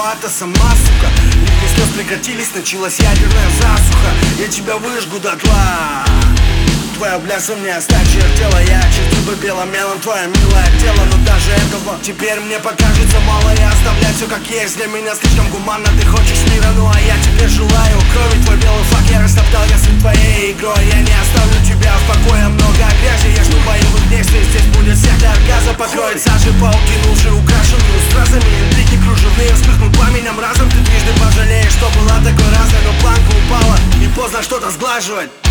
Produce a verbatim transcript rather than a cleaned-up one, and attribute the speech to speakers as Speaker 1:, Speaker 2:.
Speaker 1: виновата сама, сука. Липкие слез прекратились, началась ядерная засуха. Я тебя выжгу дотла. Твоя бляса мне осточертела. Я чертил бы белым мелом твое милое тело. Но даже этого теперь мне покажется мало. Я оставляю все как есть, для меня слишком гуманно. Ты хочешь мира, ну а я тебе желаю крови. Твой белый флаг я растоптал, я сын твоей игрой. Я не оставлю тебя в покое, много грязи. Я жду боевых действий, здесь будет сектор газа. Покроет сажей пауки, лужи украшенные стразами. Интриги кружевные вспыхнут пламенем разом. Ты трижды пожалеешь, что была такой разной, но планка упала, и поздно что-то сглаживать.